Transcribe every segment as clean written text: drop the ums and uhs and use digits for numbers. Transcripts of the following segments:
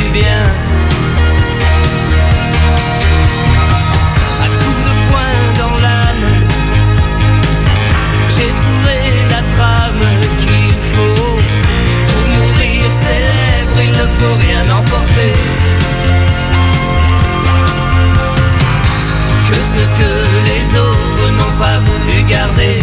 du bien. À coups de poing dans l'âme, j'ai trouvé la trame qu'il faut. Pour mourir célèbre, il ne faut rien emporter que ce que les autres n'ont pas voulu garder.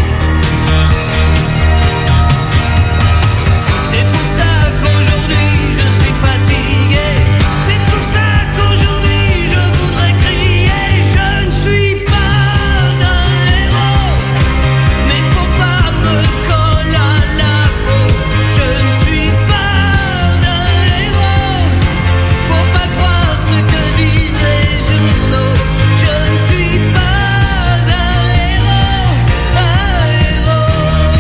C'est pour ça qu'aujourd'hui je suis fatigué. C'est pour ça qu'aujourd'hui je voudrais crier. Je ne suis pas un héros, mais faut pas me coller à la peau. Je ne suis pas un héros, faut pas croire ce que disent les journaux. Je ne suis pas un héros, un héros.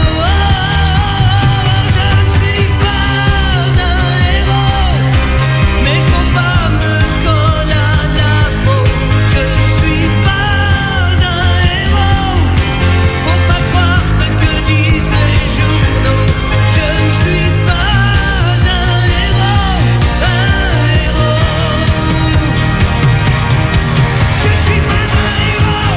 Je ne suis pas un héros, mais faut pas me coller à la peau. Je ne suis pas un héros, faut pas croire ce que disent les journaux. Je ne suis pas un héros, un héros. Je ne suis pas un héros.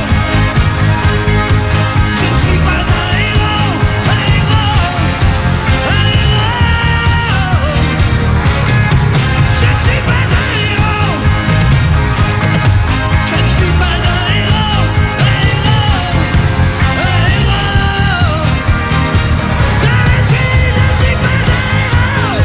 Je ne suis pas un héros, un héros, un héros. Je ne suis pas un héros. Je ne suis pas un héros, un héros, un héros. Je ne suis pas un héros.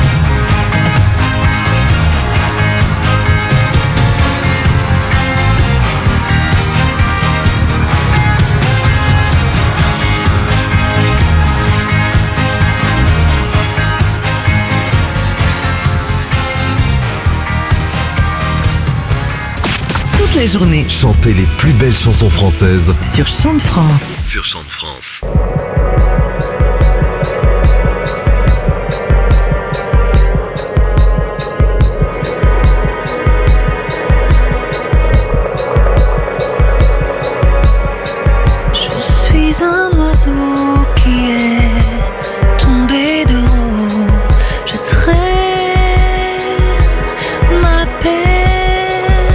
Toute la journée Chantez les plus belles chansons françaises sur Chant de France. sur Chant de France. Je suis un oiseau qui est tombé de haut. Je traîne ma peine.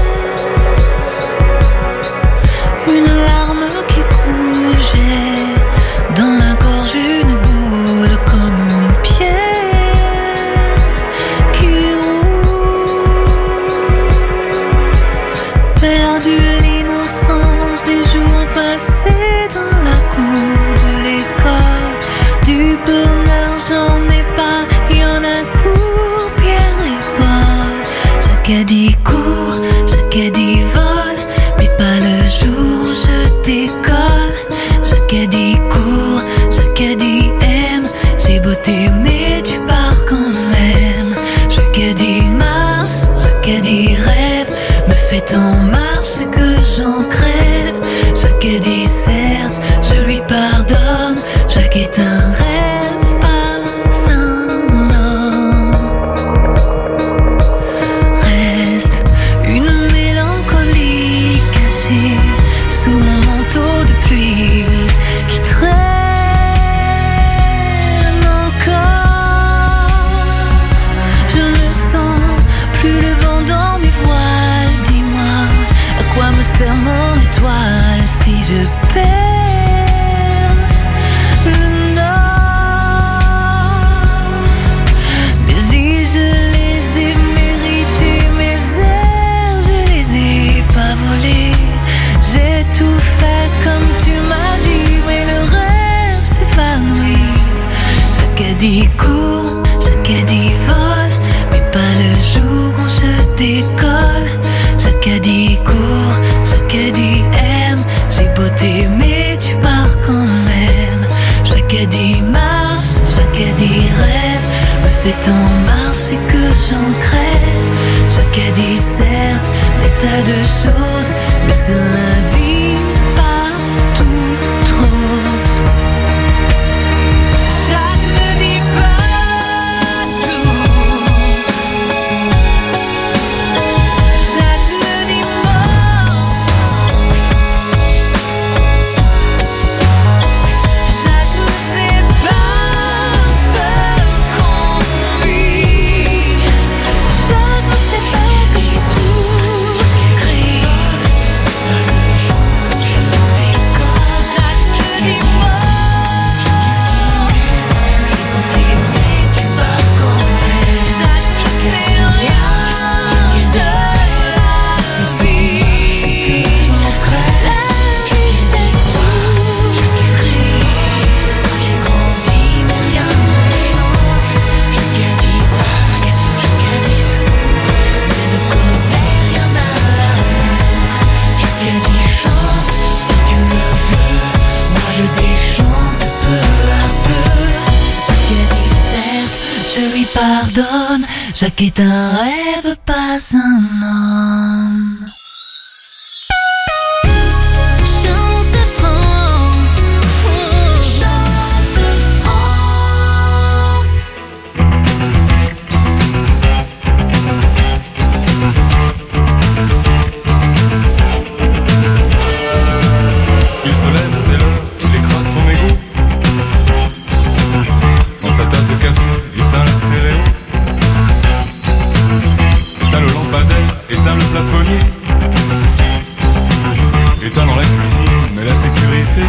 Une larme qui coule, j'ai dans la gorge une boule comme une pierre qui roule. Perdu l'innocence des jours passés dans la cour de l'école. Du bonheur j'en ai pas, y en a pour Pierre et Paul. Jacadi court, Jacadi vole, mais pas le jour où je décolle. Jacadi court, Jacadi aime, j'ai beau t'aimer, tu pars quand même. Jacadi marche, Jacadi rêve, me fait en marche que j'en crève. Jacadi certes, je lui pardonne, Jacques est un rêve, pas un homme. Reste une mélancolie cachée sous mon manteau de pluie qui traîne encore. Je ne sens plus le vent dans mes voiles. Dis-moi, à quoi me sert mon étoile si je perds le nord? Mais si je les ai mérités, mes airs, je les ai pas volés. J'ai tout fait comme tu m'as dit, mais le rêve s'évanouit. Jacadi court, Jacadi vole, mais pas le jour où je décolle. Jacadi court, Jacadi aime, j'ai beau t'aimer, tu pars quand même. Jacadi marche, Jacadi rêve, me fait en marche et que j'en crève. Jacadi certes, des tas de choses, mais sur la vie, pas tout rose. Jacques ne dit pas tout. Jacques ne dit mort. Jacques ne sait pas ce qu'on vit. Jacques je lui pardonne. Jacques est un rêve, pas un homme. Chante France, oh. Chante France. Il se lève, c'est l'heure, il écrase son égo. Dans sa tasse de café, éteint la stéréo. Éteint le lampadaire, éteint le plafonnier. Éteint dans la cuisine, mais la sécurité.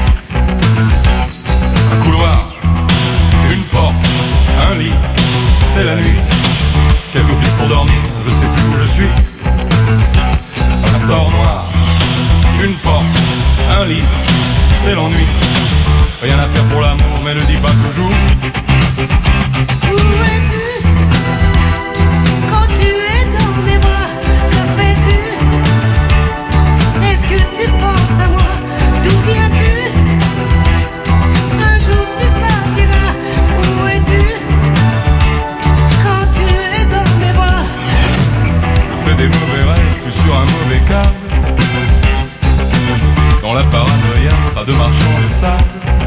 Un couloir, une porte, un lit, c'est la nuit. Quelques pistes pour dormir, je sais plus où je suis. Un store noir, une porte, un lit, c'est l'ennui. Rien à faire pour l'amour, mais ne dis pas toujours. Où es-tu quand tu es dans mes bras? Que fais-tu? Est-ce que tu penses à moi? D'où viens-tu? Un jour tu partiras. Où es-tu quand tu es dans mes bras? Je fais des mauvais rêves, je suis sur un mauvais câble. Dans la paranoïa, pas de marchand de sable.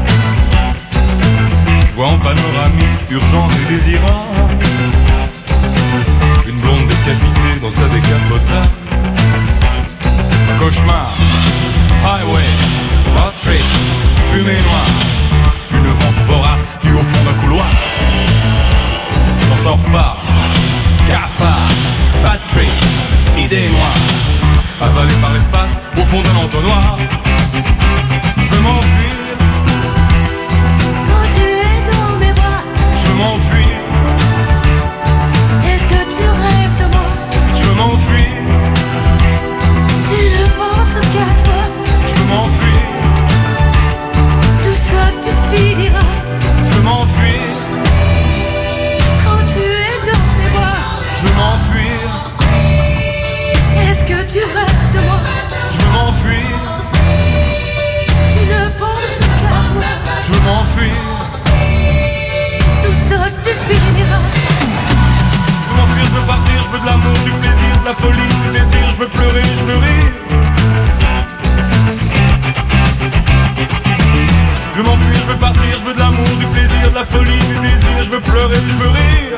Je vois en panoramique, urgente et désirable, une blonde décapitée dans sa décapotable. Un cauchemar, highway, road trip, fumée noire. Une vente vorace qui au fond d'un couloir. On s'en repart, cafard, bad trip, idée noire. Avalé par l'espace, au fond d'un entonnoir. Je veux m'enfuir. Quand tu es dans mes bras, Je veux m'enfuir. est-ce que tu rêves de moi? Je veux m'enfuir. Tu ne penses qu'à toi. Je veux m'enfuir. Tout seul tu finiras. Je veux m'enfuir. Quand tu es dans mes bras, Je veux m'enfuir. est-ce que tu rêves de moi? Je veux m'enfuir. Tu ne penses qu'à toi. Je veux m'enfuir. Tout seul tu finiras. Je veux m'enfuir, je veux partir, je veux de l'amour, du plaisir, de la folie, du désir. Je veux pleurer, je veux rire. Je veux m'enfuir, je veux partir, je veux de l'amour, du plaisir, de la folie, du désir. Je veux pleurer, je veux rire.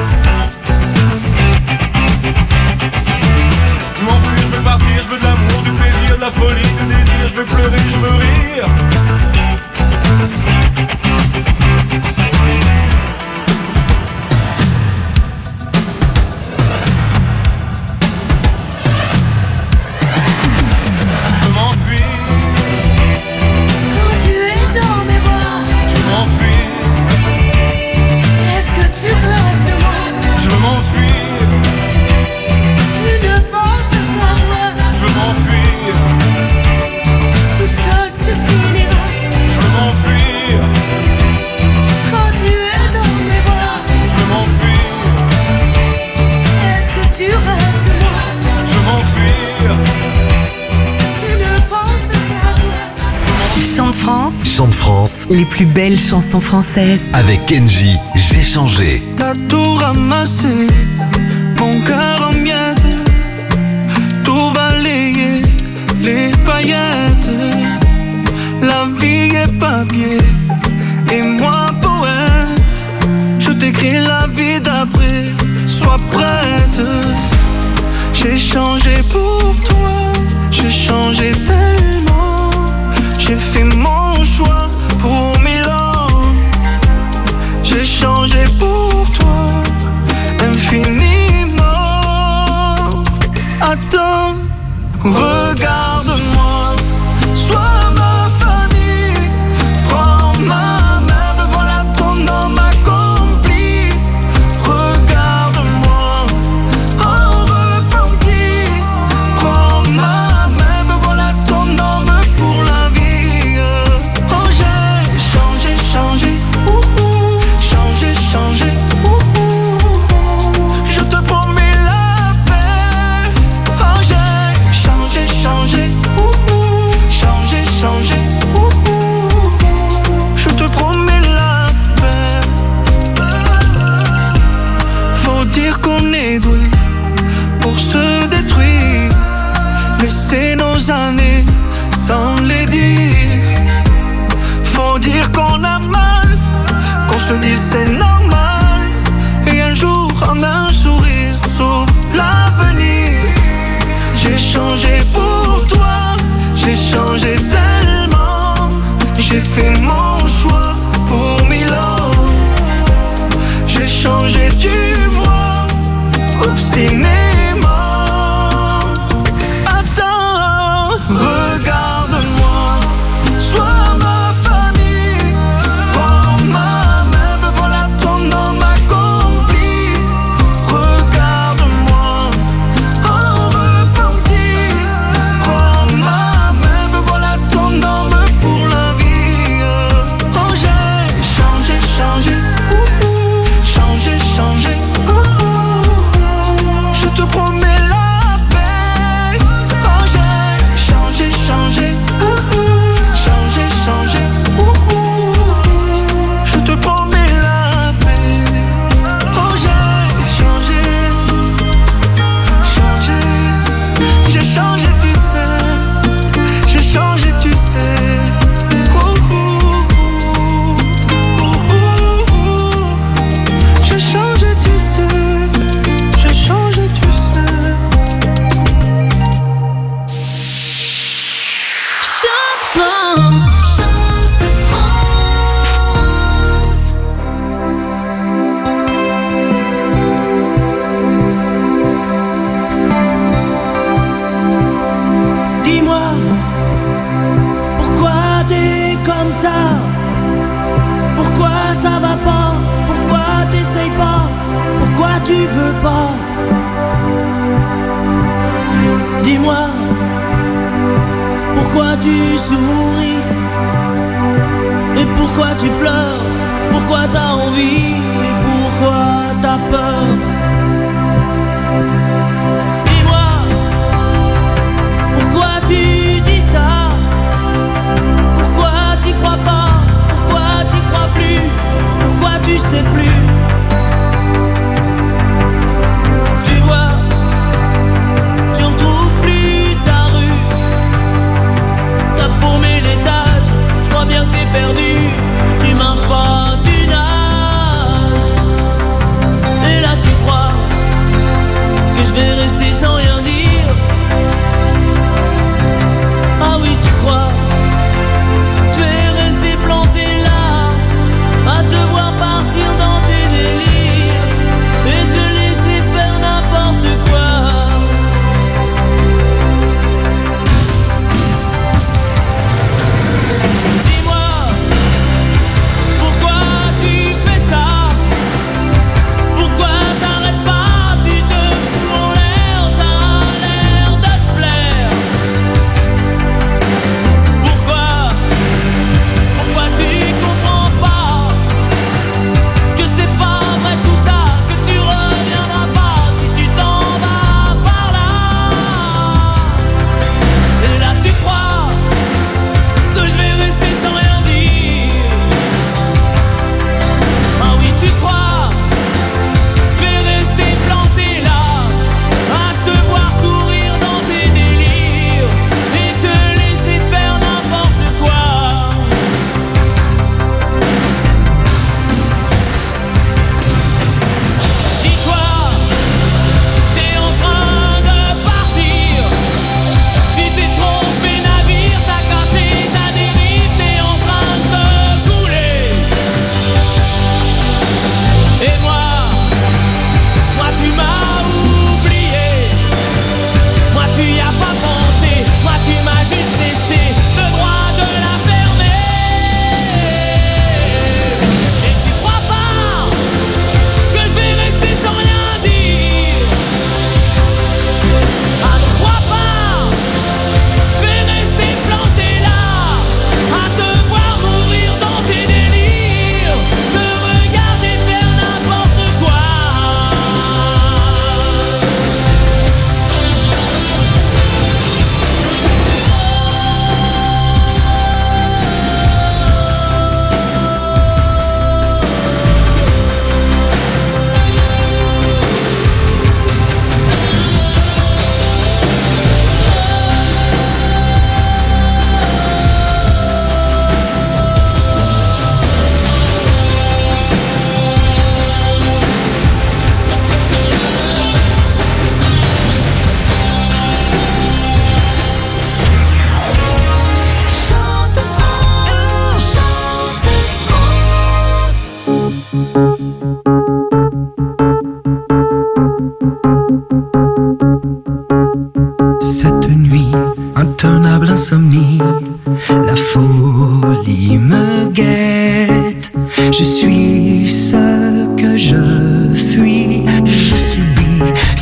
Je veux m'enfuir, je veux partir, je veux de l'amour, du plaisir, de la folie, du désir. Je veux pleurer, je veux rire. Je veux m'enfuir, Quand tu es dans mes bras, je veux m'enfuir, est-ce que tu rêves de moi? je veux m'enfuir, Tu ne penses qu'à toi. je veux m'enfuir, Tout seul tu finiras. je veux m'enfuir, Quand tu es dans mes bras, je veux m'enfuir, est-ce que tu rêves de moi? je veux m'enfuir. Tu ne penses qu'à toi. Chante France, Chante France les plus belles chansons françaises. avec Kenji. J'ai changé. T'as tout ramassé, mon cœur en miettes, tout balayé, les paillettes. La vie est papier, et moi poète. Je t'écris la vie d'après, sois prête. J'ai changé pour toi, j'ai changé tellement. J'ai fait mon choix pour Milan. J'ai changé pour toi, infiniment. Attends, regarde-moi, sois ma famille. Prends ma main, me voilà ton homme accompli. Regarde-moi, en repenti. Prends ma main, me voilà ton homme pour la vie. Oh, j'ai changé, changé, changé, changé. se dit c'est normal. Et un jour en un sourire s'ouvre l'avenir. J'ai changé pour toi, j'ai changé tellement. J'ai fait mon choix pour Milo. J'ai changé, tu vois, obstinément. Attends, regarde-moi, sois ma famille. Prends ma main, me voilà ton homme accompli. Regarde-moi, en repentir. Prends ma main, me voilà ton homme pour la vie. Oh, j'ai changé, changé, changé, changé. Je te promets la paix. Oh, j'ai changé, changé, changé, changé. Je te promets la paix. Oh, j'ai changé, changé. J'ai changé, tu sais. J'ai changé, tu sais. J'ai changé, tu sais. J'ai changé, tu sais. Chante France, chante France. Dis-moi, pourquoi t'es comme ça? Pourquoi ça va pas? Pourquoi t'essayes pas? Pourquoi tu veux pas? Dis-moi, pourquoi tu souris? Et pourquoi tu pleures? Pourquoi t'as envie? Et pourquoi t'as peur? Dis-moi, pourquoi tu dis ça? Pourquoi t'y crois pas? Pourquoi t'y crois plus? Pourquoi tu sais plus? Tu vois, tu retrouves plus ta rue. T'as paumé l'étage, je crois bien que t'es perdu. Tu marches pas, tu nages.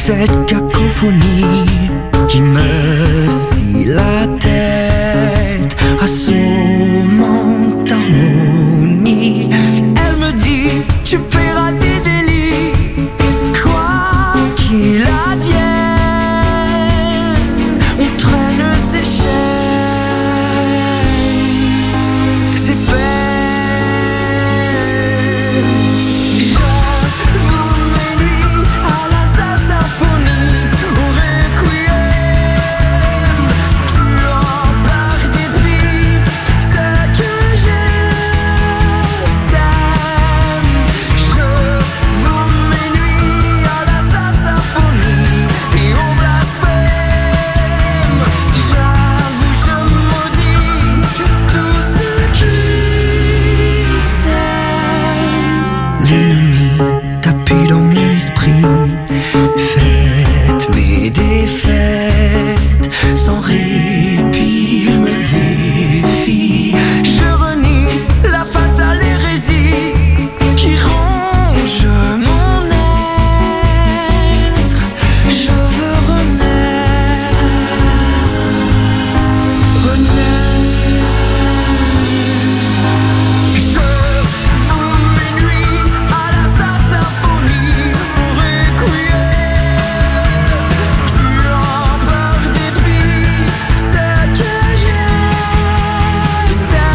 cette cacophonie qui me scie la tête, assommant harmonie. Elle me dit, tu paieras tes délits, quoi qu'il advienne, on traîne ses chaînes, ses peines. J'avoue mes nuits à la symphonie, au requiem, tuant par dépit ce que j'aime. J'avoue mes nuits à la symphonie et au blasphème. J'avoue, je maudis tout ce qui s'aime. L'ennemi tapis dans mon esprit, faites mes défaites sans répit, me défie. Je renie la fatale hérésie qui ronge mon être. Je veux renaître, renaître. Je voue mes nuits à la symphonie, au requiem, tuant par dépit ce que j'aime.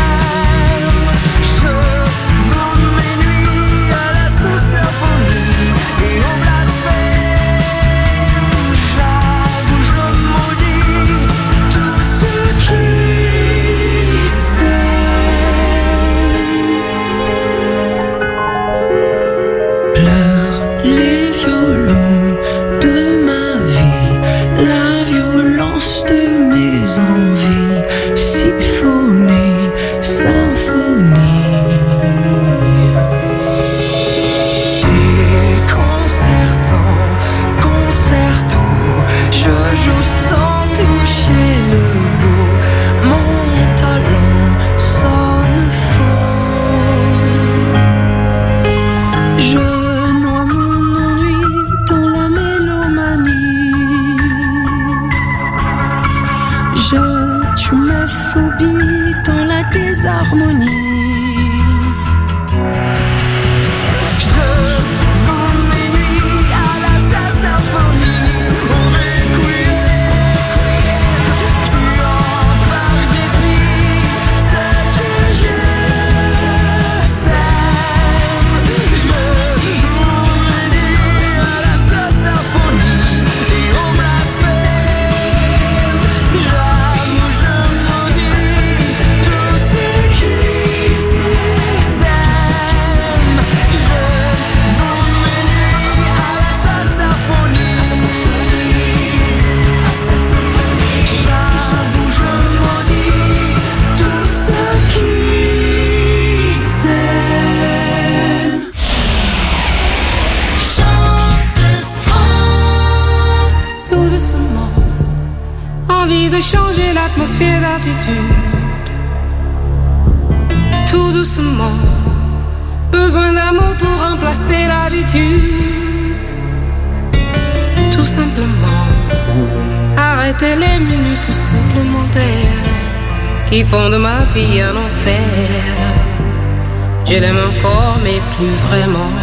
Je voue mes nuits à la symphonie et au blasphème. J'avoue, je maudis tout ce qui pleurent les violons de ma vie, la violence de mes envies, symphonie, symphonie. Déconcertant, concerto, je joue sans toucher le bout, mon talent sonne faux. Je noie mon ennui dans la mélomanie. Je tue mes phobies dans la désharmonie. Je voue mes nuits à la symphonie, au requiem, tuant par dépit ce que j'aime. Je voue mes nuits à la symphonie et au blasphème. J'avoue, je maudis tout ce qui s'aime. Je voue mes nuits à la symphonie. J'avoue, je maudis tout ce qui s'aime. Chante France. Tout doucement, envie de changer l'atmosphère d'attitude. Tout doucement, besoin d'amour pour remplacer l'habitude. Tout simplement, arrêter les minutes supplémentaires qui font de ma vie un enfer. Je l'aime encore, mais plus vraiment.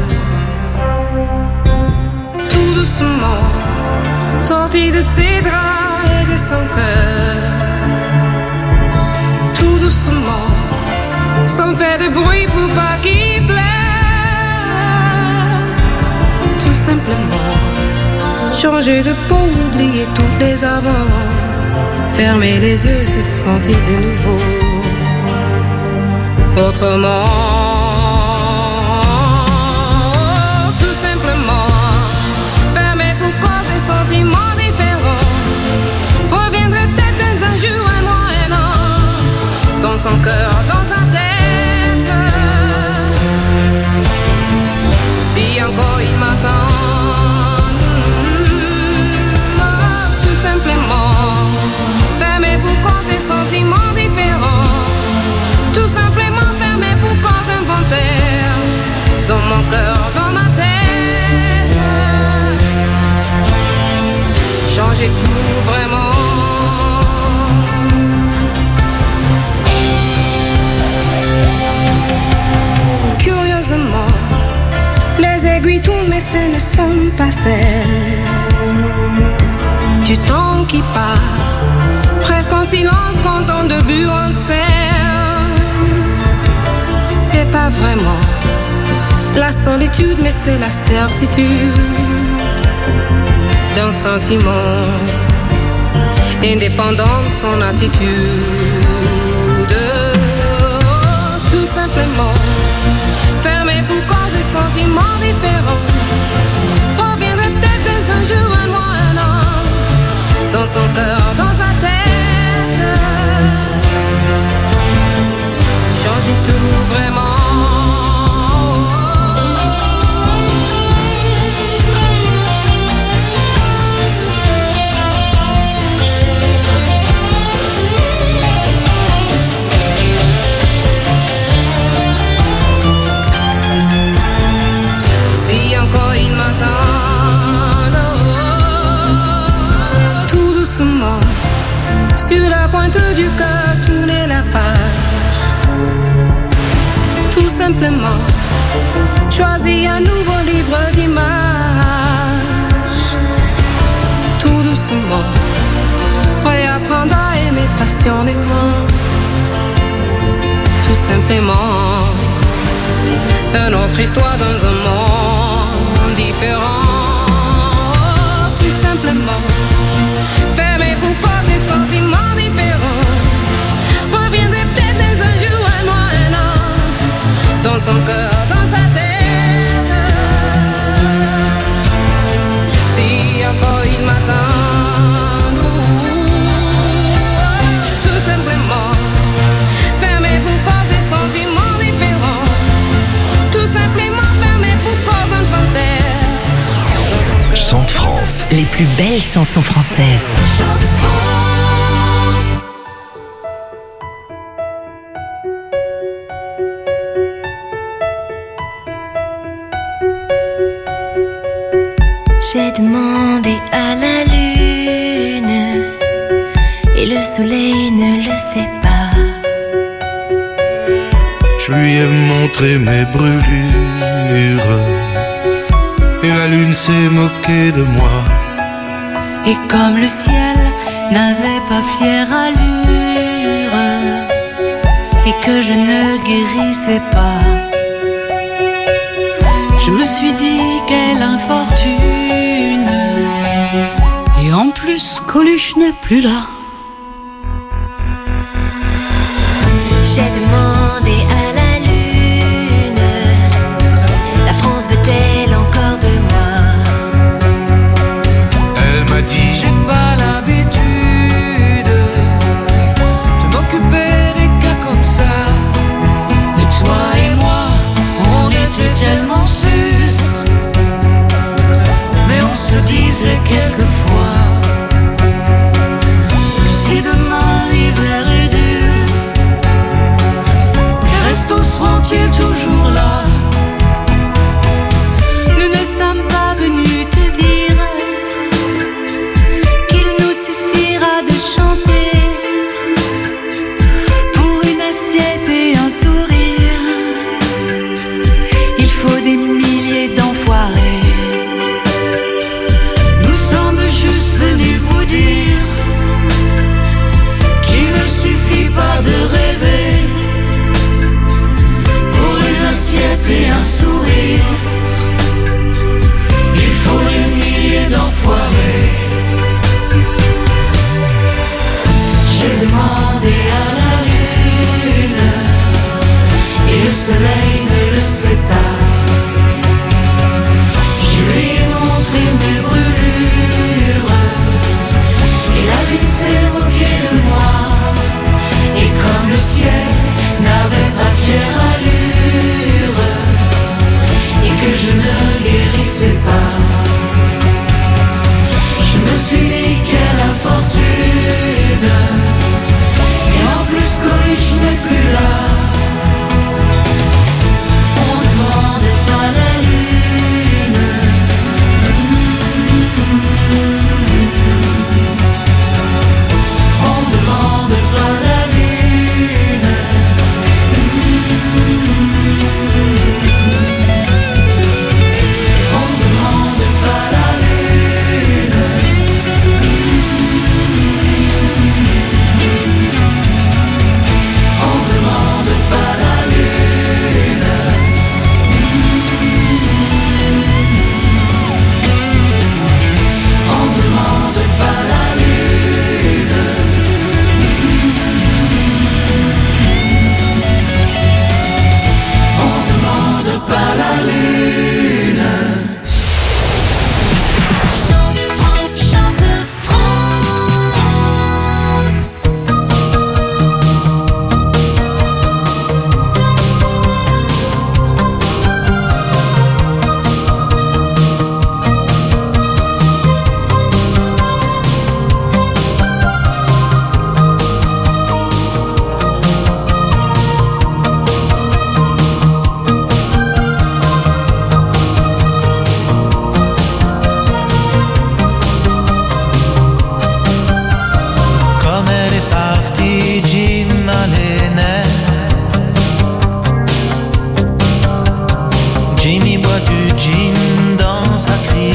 Tout doucement, sorti de ses draps et de son cœur. Tout doucement, sans faire de bruit pour pas qu'il pleure. Tout simplement, changer de peau, oublier toutes les avant. Fermer les yeux, se sentir de nouveau autrement. Tout simplement, fermer pour causer sentiments différents. Reviendrait peut-être dans un jour, un mois, un an, dans son cœur, dans sa tête. Si encore il m'attend, tout simplement, fermer pour causer sentiments différents. Tout simplement, fermer pour causer changer tout vraiment. Curieusement, les aiguilles tournent mais ce ne sont pas celles du temps qui passe, presque en silence quand on début en scène. C'est pas vraiment la solitude mais c'est la certitude d'un sentiment indépendant de son attitude. Tout simplement fermé pour cause des sentiments différents. Reviendrait peut-être un jour, un mois, un an, dans son cœur, dans sa tête. Changer tout vraiment. Sur la pointe du cœur, tourner la page. Tout simplement, choisir un nouveau livre d'images. Tout doucement, réapprendre à aimer passionnément. Tout simplement, une autre histoire dans un monde différent. Tout simplement, fermé pour cause des sentiments différents. Reviendrait peut-être dans un jour, un mois, un an, dans son cœur, dans sa tête. Si encore il m'attend, tout simplement, fermé pour cause des sentiments différents. Tout simplement, fermé pour cause inventaire. Chante France. Les plus belles chansons françaises. J'ai demandé à la lune et le soleil ne le sait pas. Je lui ai montré mes brûlures et la lune s'est moquée de moi. Et comme le ciel n'avait pas fière allure et que je ne guérissais pas, je me suis dit quelle infortune. Et en plus Coluche n'est plus là. J'ai demandé à la lune, la France veut-elle encore de moi? Elle m'a dit J'ai pas l'habitude de m'occuper des cas comme ça. Et toi et moi, on était tellement sûrs, mais on se disait quelquefois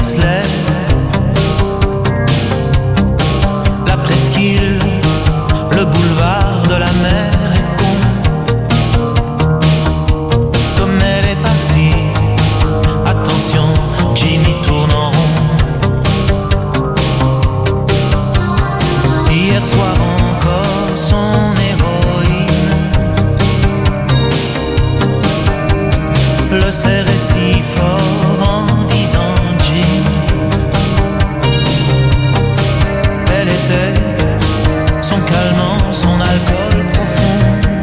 Chrysler. La presqu'île, le boulevard de la mer est con. Comme elle est partie, attention, Jimmy tourne en rond. Hier soir encore, son héroïne le serrait si fort en disant Jim. Elle était son calmant, son alcool profond.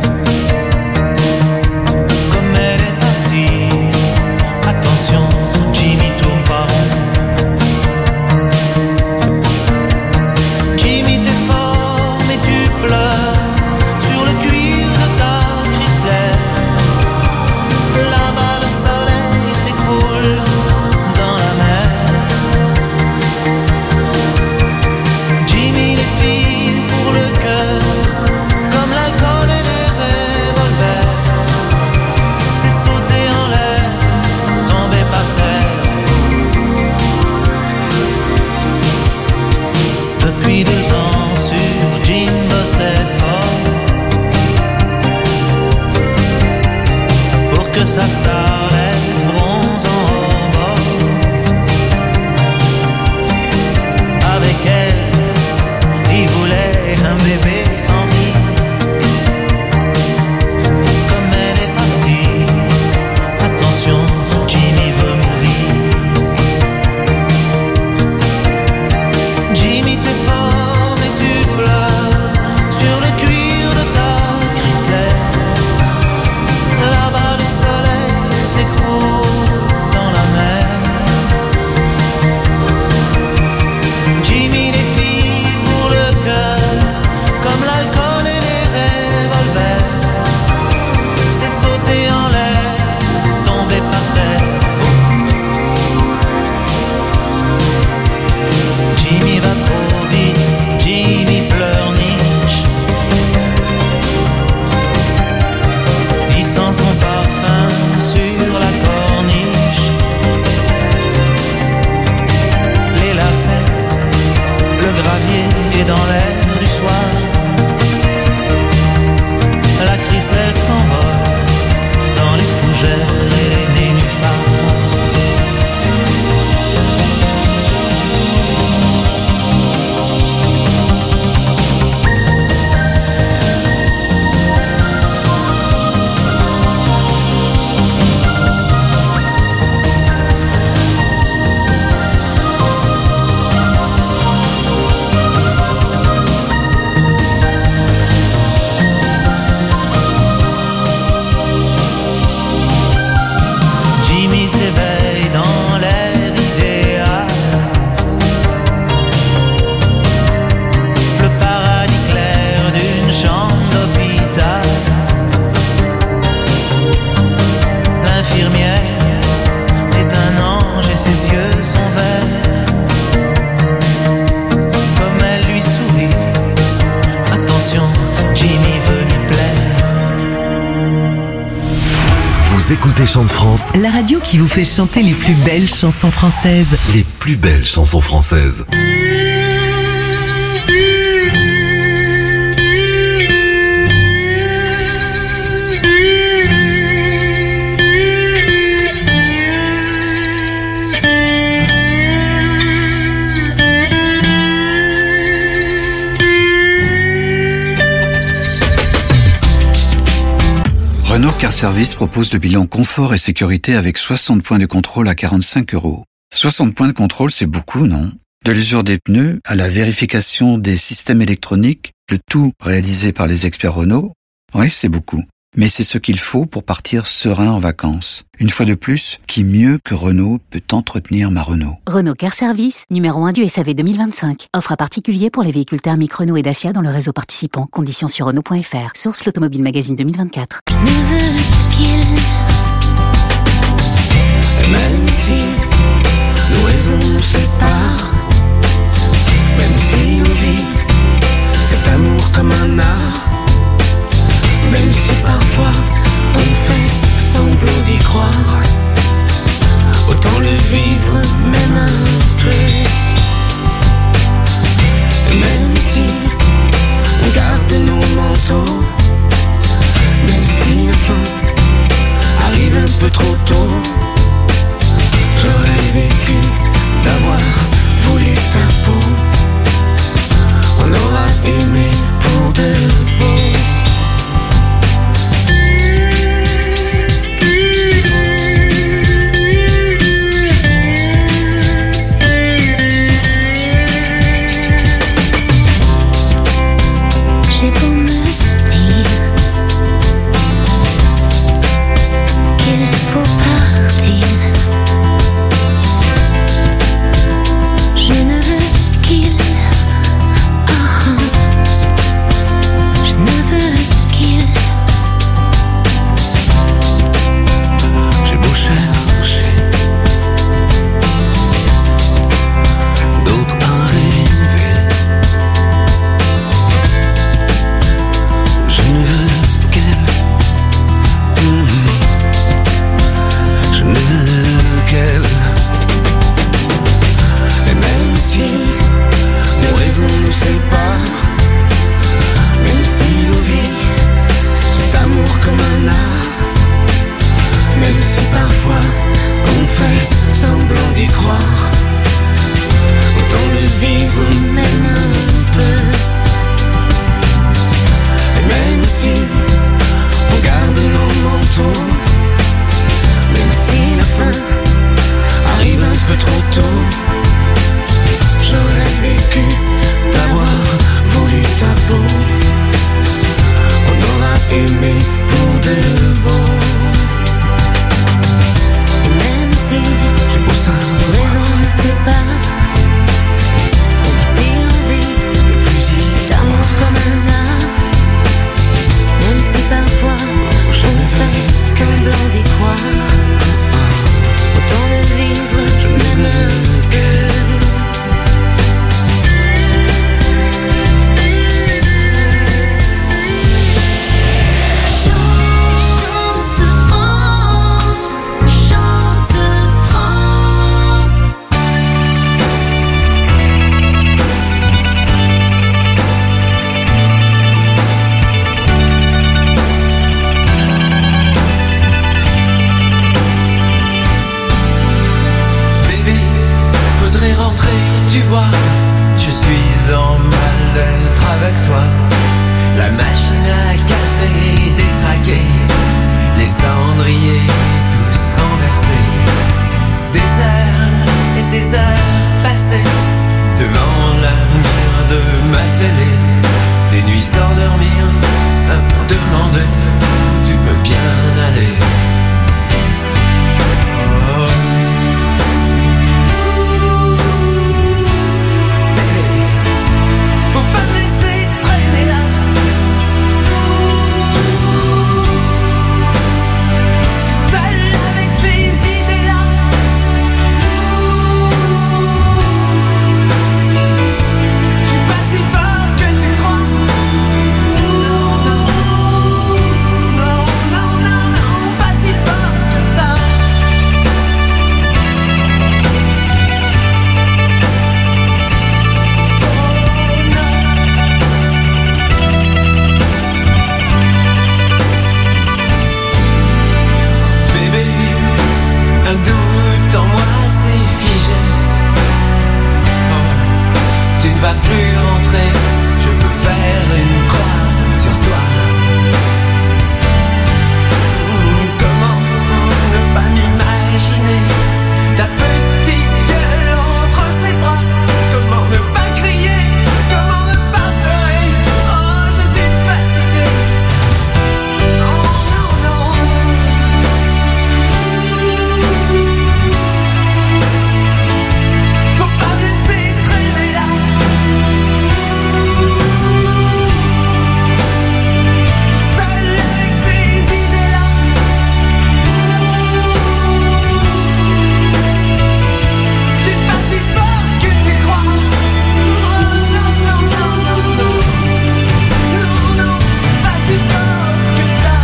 Comme elle est partie, attention, Jimmy tourne pas rond. Jimmy t'es fort mais tu pleures sur le cuir de ta Chrysler. Là-bas le soleil s'écroule dans la mer. Jimmy les filles pour le cœur, comme l'alcool et les revolvers. C'est sauter en l'air, tomber par terre. Depuis 2 ans sur Jim bossait fort pour que sa star lève bronze en rebord. Avec elle, il voulait un bébé sans vie. Comme elle est partie, attention, Jimmy veut mourir. Jimmy t'es fort mais tu pleures sur le cuir de ta Chrysler. Là-bas le soleil s'écroule dans la mer. Jimmy les filles pour le cœur, comme l'alcool et les revolvers. C'est sauter en l'air, tomber par terre. Jimmy va trop vite, Jimmy pleurniche. Il sent son parfum sur la corniche. Les lacets, le gravier est dans l'air du soir. La Chrysler s'envole dans les fougères et les nénuphars. Jimmy s'éveille dans l'air idéal. Le paradis clair d'une chambre d'hôpital. L'infirmière est un ange et ses yeux sont verts. Comme elle lui sourit, attention, Jimmy veut lui plaire. Vous écoutez Chant de France, La radio qui vous fait chanter les plus belles chansons françaises. les plus belles chansons françaises. Renault Car Service propose le bilan confort et sécurité avec 60 points de contrôle à 45 €. 60 points de contrôle, c'est beaucoup, non? De l'usure des pneus à la vérification des systèmes électroniques, le tout réalisé par les experts Renault. Oui, c'est beaucoup. Mais c'est ce qu'il faut pour partir serein en vacances. Une fois de plus, qui mieux que Renault peut entretenir ma Renault? Renault Car Service, numéro 1 du SAV 2025. Offre à particulier pour les véhicules thermiques Renault et Dacia dans le réseau participant. Conditions sur Renault.fr. Source l'Automobile Magazine 2024. Même si nos raisons nous séparent, même si on vit cet amour comme un art, même si parfois on fait semblant d'y croire, autant le vivre même un vas plus rentrer, je peux faire une croix sur toi. Comment ne pas m'imaginer ta petite gueule entre ses bras? Comment ne pas crier? Comment ne pas pleurer? Oh, je suis fatigué. Non, non, non. Faut pas me laisser traîner là. Seul avec ces idées-là. J'ai pas si fort que tu crois. Oh, non, non, non, non, non. Non, non, pas si fort que ça.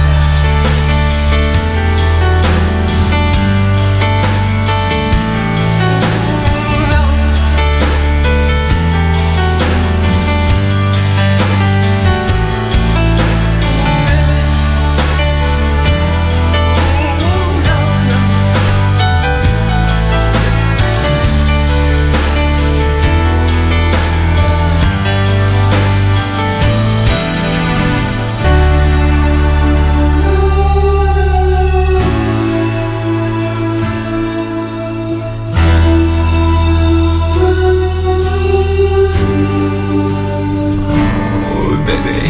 Oh, bébé.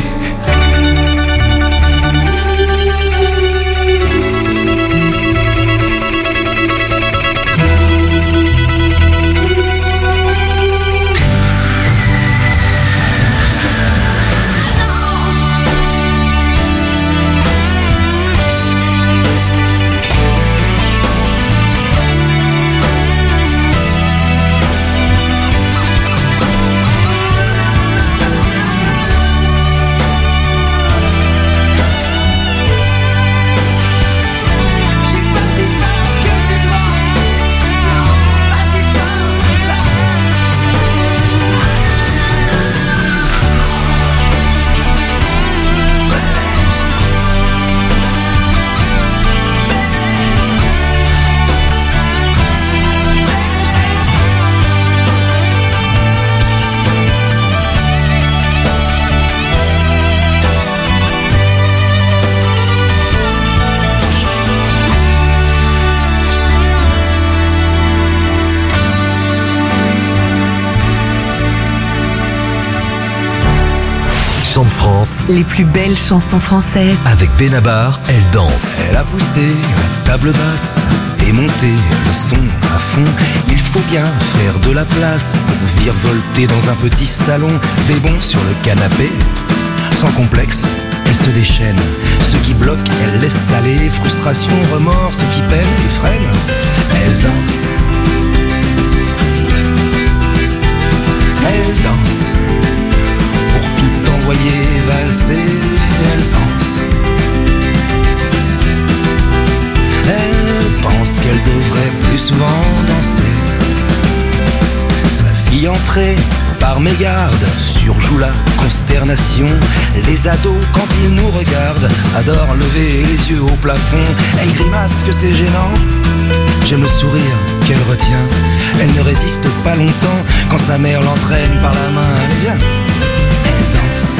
J'ai pas si peur que tu crois. Non, pas si peur que ça. Chant de France, Les plus belles chansons françaises. avec Benabar, elle danse. Elle a poussé la table basse et monté le son à fond. Il faut bien faire de la place pour virevolter dans un petit salon. Des bons sur le canapé, sans complexe, elle se déchaîne. Ce qui bloque, elle laisse aller. Frustration, remords, ce qui peine et freine, elle danse. Elle danse. Pour tout envoyer valser, elle pense. Elle pense qu'elle devrait plus souvent danser. Sa fille entrée par mégarde surjoue la consternation. Les ados, quand ils nous regardent, adorent lever les yeux au plafond. Elle grimace que c'est gênant. J'aime le sourire qu'elle retient. Elle ne résiste pas longtemps quand sa mère l'entraîne par la main. Elle vient. Elle danse.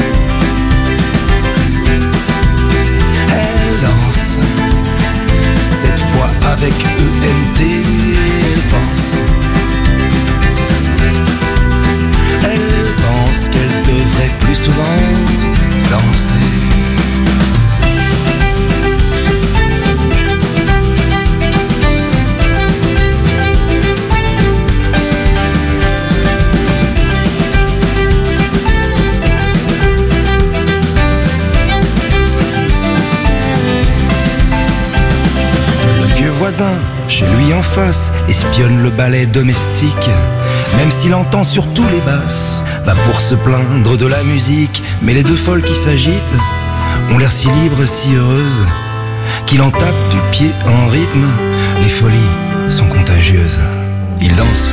Elle danse. Cette fois avec ENT, elle pense. Elle pense qu'elle devrait plus souvent danser. Voisin, chez lui en face, espionne le ballet domestique. Même s'il entend surtout les basses, va pour se plaindre de la musique. Mais les deux folles qui s'agitent ont l'air si libres, si heureuses, qu'il en tape du pied en rythme. Les folies sont contagieuses. Il danse.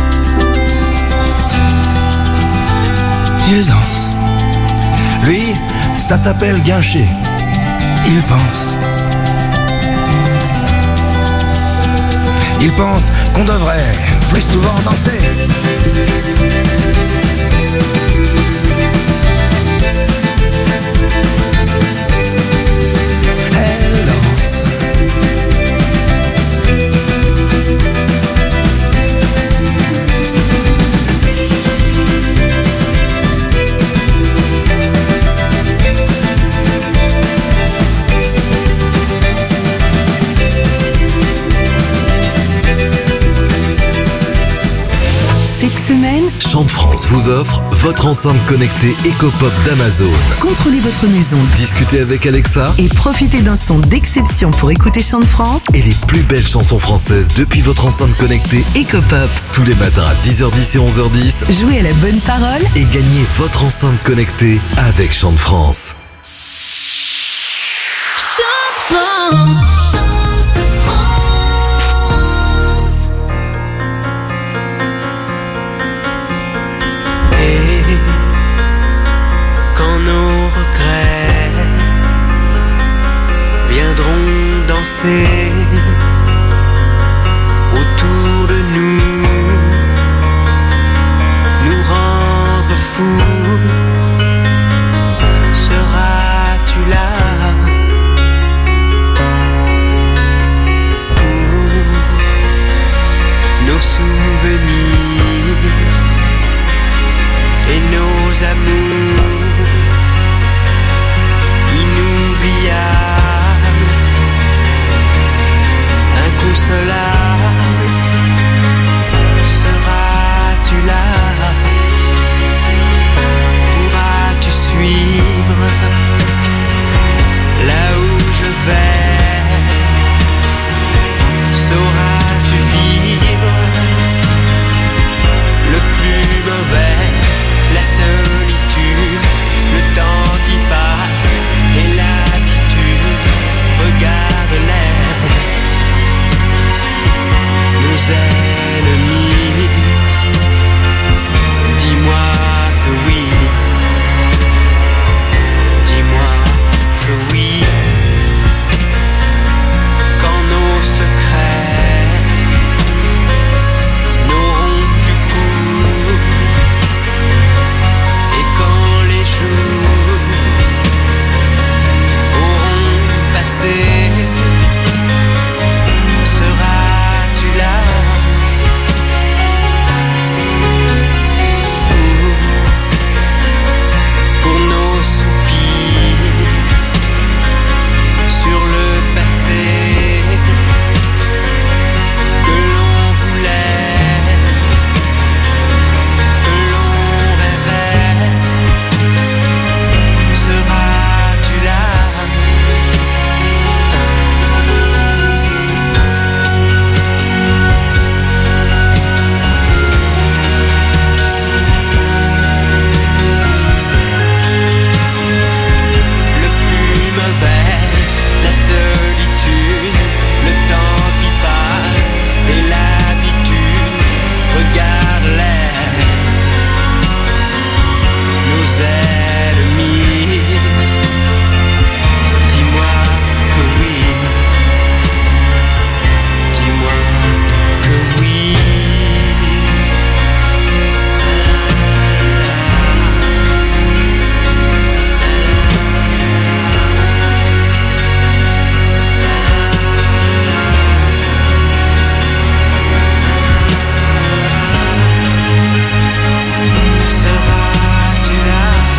Il danse. Lui, ça s'appelle guincher. Il pense. Il pense qu'on devrait plus souvent danser. Cette semaine, Chant de France vous offre votre enceinte connectée Ecopop d'Amazon. contrôlez votre maison Discutez avec Alexa et profitez d'un son d'exception pour écouter Chant de France. et les plus belles chansons françaises depuis votre enceinte connectée Ecopop. tous les matins à 10h10 et 11h10 Jouez à la bonne parole. et gagnez votre enceinte connectée avec Chant de France. Et quand nos regrets viendront danser autour de nous, nous rendre fous, seras-tu là pour nos souvenirs et nos amours inoubliables, inconsolables, seras-tu là? Pourras-tu suivre là où je vais? Sauras-tu vivre le plus mauvais? La solitude, le temps qui passe et l'habitude. Regarde l'air, nos ennemis. Dis-moi que oui, dis-moi que oui. Quand nos secrets n'auront plus cours, et quand les jours auront passé, seras-tu là pour nos soupirs sur le passé que l'on voulait, que l'on rêvait? Seras-tu là? Le plus mauvais, la solitude, le temps qui passe et l'habitude. Regarde l'air, nos ennemis. Dis-moi que oui, dis-moi que oui. Seras-tu là?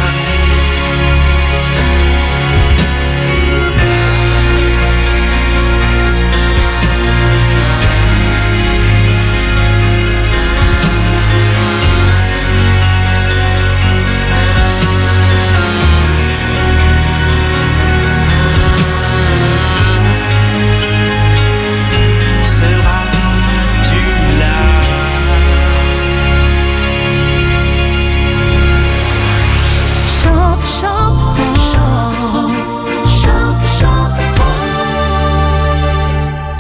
Seras-tu là? Chante, chante France. Chante, chante France.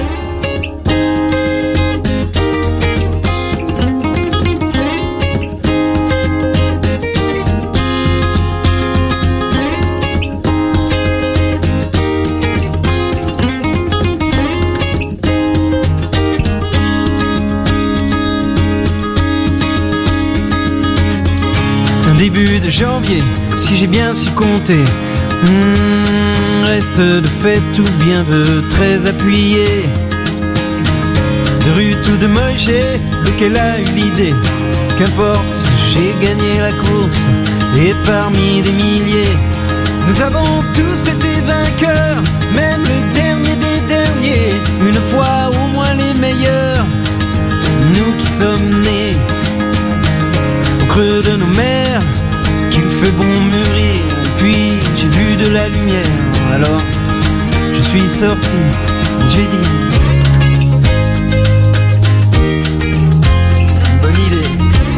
Un début de janvier, si j'ai bien su compter. Reste de fait tout bien veut très appuyé. De Ruth ou de Moïse, lequel a eu l'idée? Qu'importe, j'ai gagné la course et parmi des milliers, nous avons tous été vainqueurs, même le dernier des derniers. Une fois au moins les meilleurs, nous qui sommes nés creux de nos mers qu'il fait bon mûrir. Puis j'ai vu de la lumière, alors je suis sorti, j'ai dit bonne idée.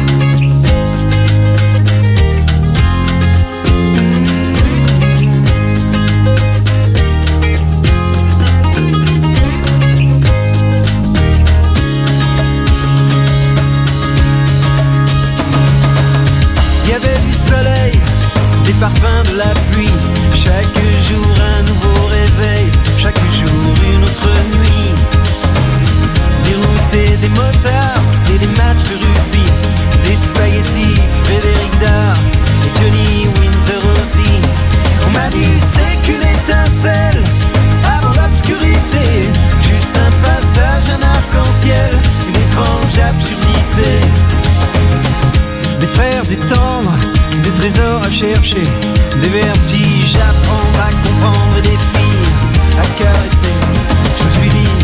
Il y avait du soleil, des parfums de la pluie, chaque jour un nouveau réveil, chaque jour une autre nuit. Des routes et des motards et des matchs de rugby, des spaghettis, Frédéric Dard et Johnny Winter aussi. On m'a dit c'est qu'une étincelle avant l'obscurité, juste un passage, un arc-en-ciel, une étrange absurdité. Des fers, des tendres, des trésors à chercher, des vertiges à prendre, à comprendre et des filles à caresser. Je me suis dit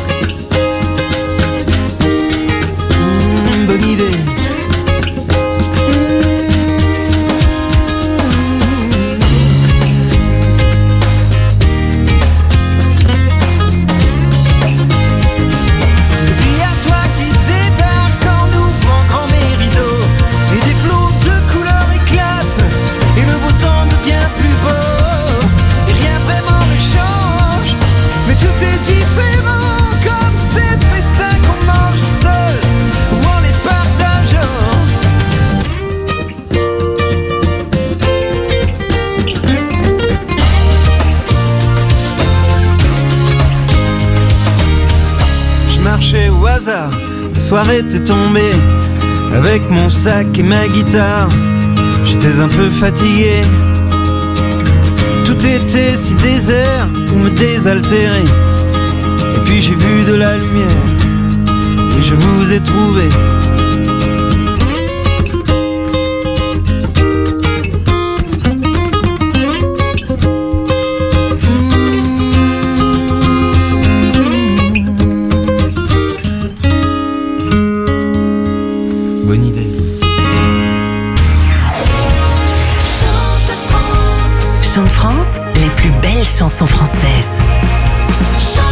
bonne idée. Et puis à toi qui débarque en ouvrant grand mes rideaux, et des flots de couleurs éclatent, et le beau semble bien plus beau. Et rien vraiment ne change, mais tout est différent, comme ces festins qu'on mange seul ou en les partageant. Je marchais au hasard, la soirée était tombée, avec mon sac et ma guitare. J'étais un peu fatigué, tout était si désert pour me désaltérer. Et puis j'ai vu de la lumière, et je vous ai trouvé. Bonne idée. Chante France, les plus belles chansons françaises. Chante